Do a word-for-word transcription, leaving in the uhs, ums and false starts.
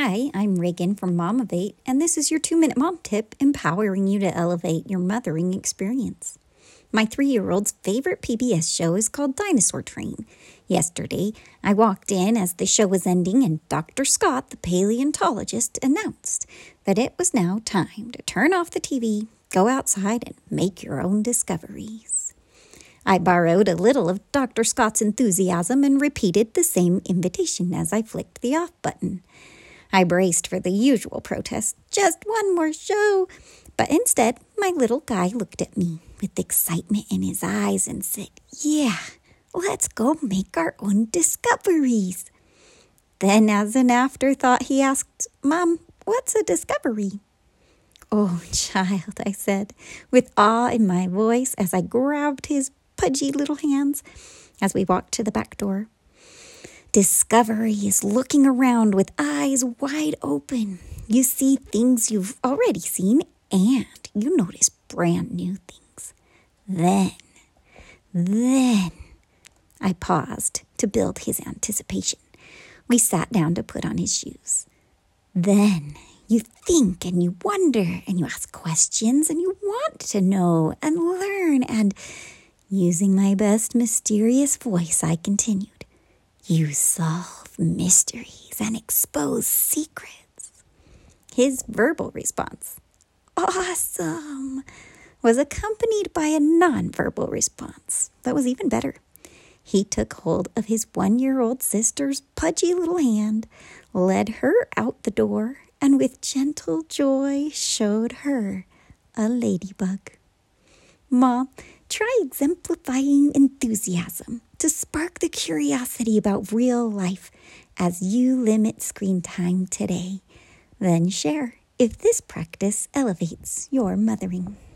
Hi, I'm Reagan from Momavate, and this is your two-minute mom tip empowering you to elevate your mothering experience. My three-year-old's favorite P B S show is called Dinosaur Train. Yesterday, I walked in as the show was ending, and Doctor Scott, the paleontologist, announced that it was now time to turn off the T V, go outside, and make your own discoveries. I borrowed a little of Doctor Scott's enthusiasm and repeated the same invitation as I flicked the off button. I braced for the usual protest, just one more show. But instead, my little guy looked at me with excitement in his eyes and said, "Yeah, let's go make our own discoveries." Then, as an afterthought, he asked, "Mom, what's a discovery?" "Oh, child," I said, with awe in my voice as I grabbed his pudgy little hands as we walked to the back door. Discovery is looking around with eyes wide open. You see things you've already seen, and you notice brand new things. Then, then, I paused to build his anticipation. We sat down to put on his shoes. Then, you think and you wonder and you ask questions and you want to know and learn, and using my best mysterious voice, I continued. You solve mysteries and expose secrets. His verbal response, "Awesome," was accompanied by a nonverbal response that was even better. He took hold of his one-year-old sister's pudgy little hand, led her out the door, and with gentle joy showed her a ladybug. Mom, try exemplifying enthusiasm to spark the curiosity about real life as you limit screen time today. Then share if this practice elevates your mothering.